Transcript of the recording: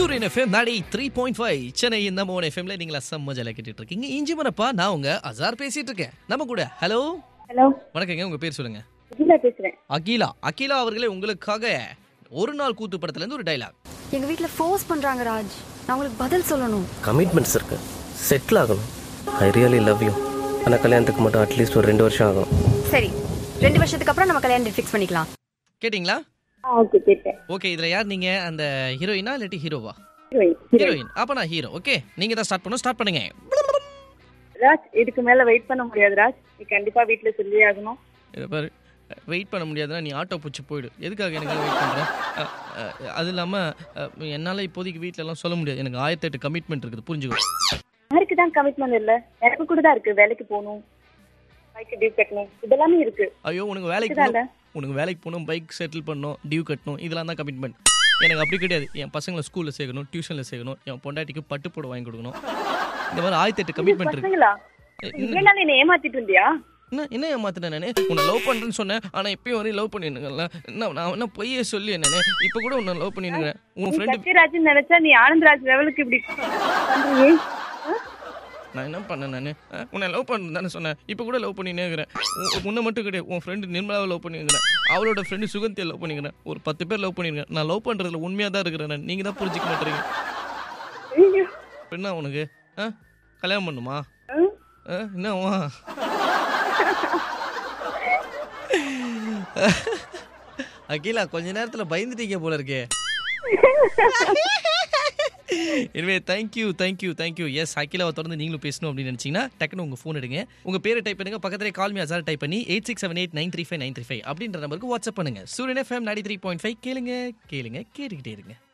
சூரியன் எஃப்எம் 3.5 சென்னை நம்ம எஃப்எம்ல நீங்களா செம்ம ஜாலியா கேட்டுட்டு இருக்கீங்க. இஞ்சி மனப்பா, நான் உங்க அசார் பேசிட்டு இருக்கேன். நம்ம கூட ஹலோ ஹலோ வணக்கங்க. உங்க பேர் சொல்லுங்க. அகிலா பேசுறேன். அகிலா அவர்களே, உங்களுக்காக ஒரு நாள் கூத்து படத்துல இருந்து ஒரு டைலாக். எங்க வீட்ல ஃபோர்ஸ் பண்றாங்க ராஜ், நான் உங்களுக்கு பதில் சொல்லணும். கமிட்மெண்ட்ஸ் இருக்கு, செட்டில் ஆகணும். I really love you. ஆனால் கல்யாணத்துக்கு மட்டும் அட்லீஸ்ட் ஒரு 2 வருஷம் ஆகும். சரி, 2 வருஷத்துக்கு அப்புறம் நம்ம கல்யாணம் ஃபிக்ஸ் பண்ணிக்கலாம். கேட்டிங்களா? ஓகே கேட்டேன். ஓகே, இதுல யார் நீங்க? அந்த ஹீரோயினா இல்லாட்டி ஹீரோவா? ஹீரோயின். ஹீரோயின். அப்ப நான் ஹீரோ. ஓகே, நீங்க தான் ஸ்டார்ட் பண்ணுங்க. ராஜ், இதுக்கு மேல வெயிட் பண்ண முடியாது ராஜ். நீ கண்டிப்பா வீட்ல சொல்லி ஆகணும். இதை பாரு, வெயிட் பண்ண முடியாதுன்னா நீ ஆட்டோ பிடிச்சி போயிடு. எதுக்காக எனக்கு வெயிட் பண்ணுறேன்? அது இல்லாமல் என்னால் இப்போதைக்கு வீட்டிலலாம் சொல்ல முடியாது. எனக்கு 1008 கமிட்மெண்ட் இருக்குது, புரிஞ்சுக்கோ. யாருக்கு தான் கமிட்மெண்ட் இல்ல? எனக்கு கூட தான் இருக்கு. வேலைக்கு போகணும், பைக் டியூ கட்டணும், இதெல்லாமே இருக்கு. ஐயோ, உனக்கு வேலைக்கு போகணும், பைக் செட்டில் பண்ணணும், டியூ கட்டணும், இதெல்லாம் தான் கமிட்மெண்ட். எனக்கு அப்படி கிடையாது. என் பசங்களை ஸ்கூலில் சேர்க்கணும், டியூஷனில் சேர்க்கணும், என் பொண்டாட்டிக்கு பட்டுப்போட வாங்கி கொடுக்கணும். இந்த மாதிரி 1008 கமிட்மெண்ட் இருக்கு. என்ன என்ன ஏமாத்திட்டு இருந்தியா? என்ன ஏமாத்தினேன் நானே? உன்னை லவ் பண்றேன்னு சொன்னேன், ஆனா இப்பயும் வரையும் லவ் பண்ணிருக்கல. நான் என்ன பொய்யே சொல்லி என்னன்னு இப்ப கூட உன்னை லவ் பண்ணிருக்கேன். உன் ஃப்ரெண்ட் சத்யராஜ் நினைச்சா நீ ஆனந்த்ராஜ் லெவலுக்கு இப்படி பண்றியே? நான் என்ன பண்ணேன்? நானு உன்னை லவ் பண்ணு தானே சொன்னேன். இப்ப கூட லவ் பண்ணினே இருக்கிறேன். உன்னை மட்டும் கிடையாது, உன் ஃப்ரெண்டு நிர்மலாவை லவ் பண்ணிருக்கிறேன், அவளோட ஃப்ரெண்டு சுகந்தியை லவ் பண்ணிக்கிறேன், ஒரு 10 பேர் லவ் பண்ணிருக்கேன். நான் லவ் பண்றதுல உண்மையா தான் இருக்கிறேன். நீங்க தான் புரிஞ்சிக்க மாட்டீங்க. என்ன உனக்கு கல்யாணம் பண்ணுமா? என்னவா? அகிலா, கொஞ்ச நேரத்துல பயந்துட்டீங்க போல இருக்கே. எனவே தேங்க்யூ. எஸ், அகிலாவை தொடர்ந்து நீங்களும் பேசணும் அப்படின்னு நினைச்சீங்கன்னா டக்குன்னு உங்க ஃபோன் எடுங்க, உங்க பேரை டைப் பண்ணுங்க, பக்கத்துல கால் மீ அசார் டைப் பண்ணி 8678935935 அப்படின்ற நம்பருக்கு வாட்ஸ்அப் பண்ணுங்க. சூரியன் எஃப்எம் 93.5 கேளுங்க கேட்டுக்கிட்டே இருங்க.